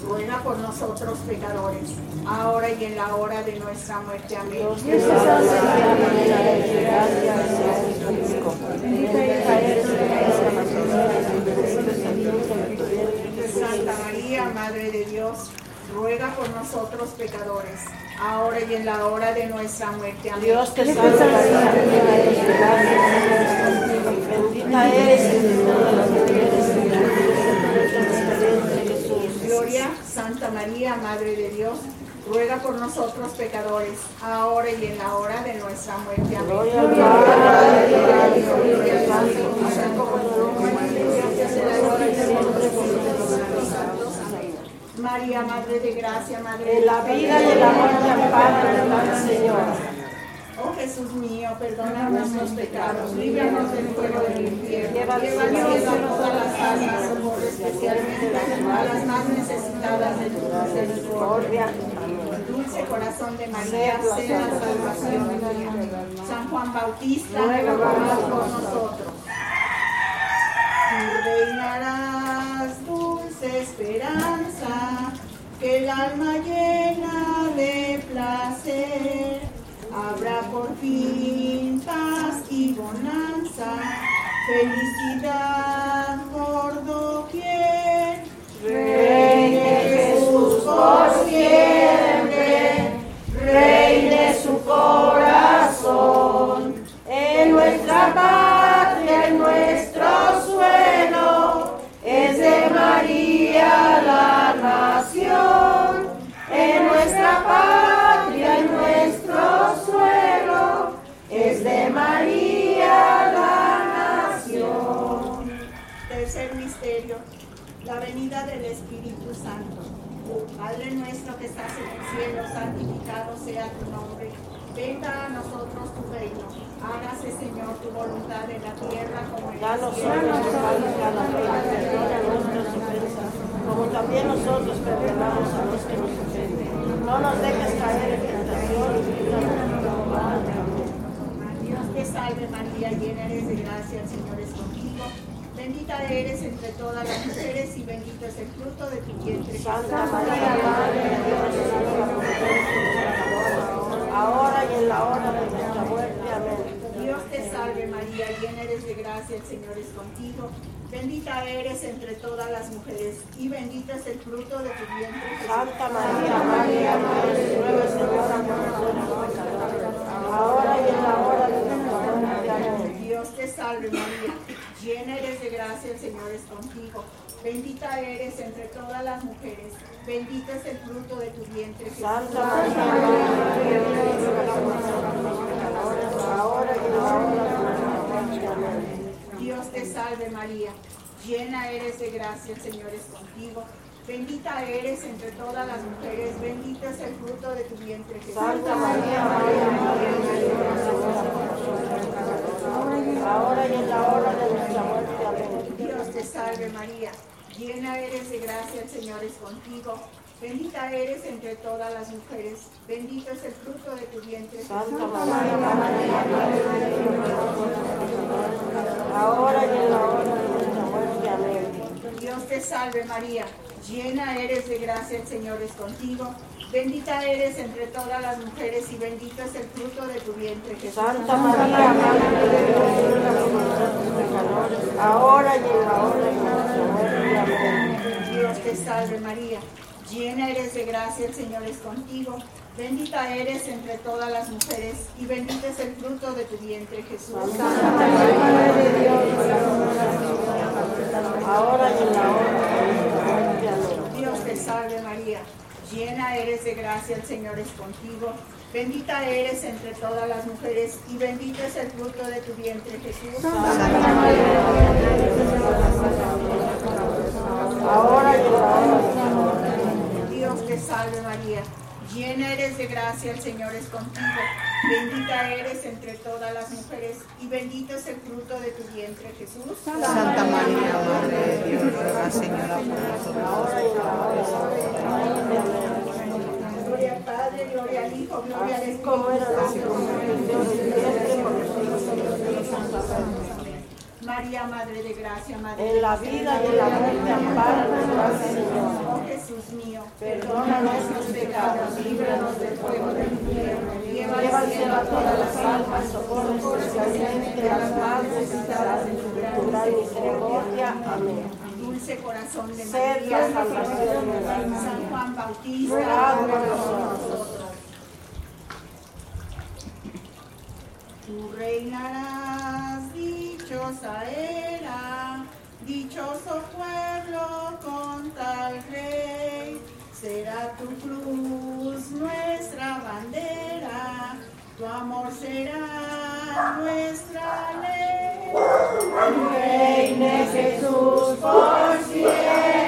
ruega por nosotros pecadores, ahora y en la hora de nuestra muerte. Amén. Dios te salve María, llena eres de gracia, el Señor es contigo. Bendita eres entre todas las mujeres, y bendito es el fruto de tu vientre, Jesús. Santa María, Madre de Dios, ruega por nosotros pecadores, ahora y en la hora de nuestra muerte. Amén. Dios te salve María, llena eres de gracia, el Señor es contigo. Bendita eres entre todas las mujeres, y bendito es el fruto de tu vientre, Jesús. Gloria, Santa María, Madre de Dios, ruega por nosotros pecadores, ahora y en la hora de nuestra muerte. Amén. Gloria al Padre, al Hijo y al Espíritu Santo, como en un principio, ahora y siempre, por los santos. Amén. María, Madre de gracia, Madre En la vida y en la muerte ampara, Señor. Oh Jesús mío, perdona nuestros pecados, líbranos del fuego del infierno, lleva al cielo a todas las almas, socorre especialmente a las más necesitadas de tu misericordia. Dulce corazón de María, sea la salvación mía. San Juan Bautista, ruega por nosotros. Y reinarás, dulce esperanza, que el alma llena de placer. Habrá por fin paz y bonanza, felicidad por doquier. Reine Jesús por siempre, reine su corazón, en nuestra patria, en nuestro suelo, es de María la nación, en nuestra patria, en nuestro suelo, es de María la nación. Tercer misterio, la venida del Espíritu Santo. Padre nuestro que estás en el cielo, santificado sea tu nombre. Venga a nosotros tu reino. Hágase, Señor, tu voluntad en la tierra como en el Danos cielo. hoy nuestro pan de cada día, perdona nuestras ofensas, como también nosotros perdonamos a los que nos ofenden. No nos dejes caer en tentación y líbranos del mal. Dios te salve María, llena eres de gracia, el Señor es contigo. Bendita eres entre todas las mujeres y bendito es el fruto de tu vientre. Santa María, Madre de Dios, ruega por nosotros pecadores, ahora y en la hora de nuestra muerte. Amén. Dios te salve María, llena eres de gracia, el Señor es contigo. Bendita eres entre todas las mujeres y bendito es el fruto de tu vientre. Santa María, Madre de Dios, ruega, Señora, por nosotros pecadores, ahora y en la hora de nuestra muerte. Amén. Dios te salve María, llena eres de gracia, el Señor es contigo. Bendita eres entre todas las mujeres, bendito es el fruto de tu vientre. Jesús. Santa María, Madre de Dios, ruega por nosotros pecadores, ahora y en la hora de nuestra muerte. Amén. Dios te salve María, llena eres de gracia, el Señor es contigo. Bendita eres entre todas las mujeres, bendito es el fruto de tu vientre. Jesús. Santa María, Madre de Dios, ruega por nosotros pecadores, ahora y en la hora de nuestra muerte. Amén. Dios te salve María, llena eres de gracia, el Señor es contigo. Bendita eres entre todas las mujeres, bendito es el fruto de tu vientre. Jesús. Santa María, Madre de Dios, ruega por nosotros pecadores, ahora y en la hora de nuestra muerte. Amén. Dios te salve María, llena eres de gracia, el Señor es contigo. Bendita eres entre todas las mujeres y bendito es el fruto de tu vientre. Jesús. Santa María, Madre de Dios, ruega por nosotros pecadores, ahora y en la hora de nuestra muerte. Amén. Dios te salve María, llena eres de gracia, el Señor es contigo. Bendita eres entre todas las mujeres y bendito es el fruto de tu vientre. Jesús. Santa María, Madre de Dios, ruega por nosotros pecadores, ahora y en la hora de nuestra muerte. Amén. Dios te salve María, llena eres de gracia, el Señor es contigo. Bendita eres entre todas las mujeres y bendito es el fruto de tu vientre. Jesús. Santa María, Madre de Dios, ruega por nosotros pecadores, ahora y en la hora de nuestra muerte. Dios te salve María, llena eres de gracia, el Señor es contigo. Bendita eres entre todas las mujeres y bendito es el fruto de tu vientre. Jesús. Santa María, Madre de Dios, ruega, Señora, por nosotros. Ahora y en la hora de nuestra muerte. Amén. Gloria al Padre, gloria al Hijo, gloria al Así Espíritu como era Santo. antes, como es ahora y siempre, por los siglos de los siglos. Amén. María, María, Madre de Gracia, Madre En la vida y en la muerte, ampáranos, Gran Señora. Oh Jesús mío, Perdona nuestros pecados, líbranos del fuego del infierno. Lleva al cielo a todas las almas, socorre especialmente las más necesitadas de tu gran misericordia. Amén. dulce corazón de Sed María, la salvación nuestra. San Juan Bautista, Ruega por ruega por nosotros. nosotros. Tú reinarás, dichosa era, dichoso pueblo con tal rey. Será tu cruz nuestra bandera, tu amor será nuestra ley. Reine Jesús por siempre.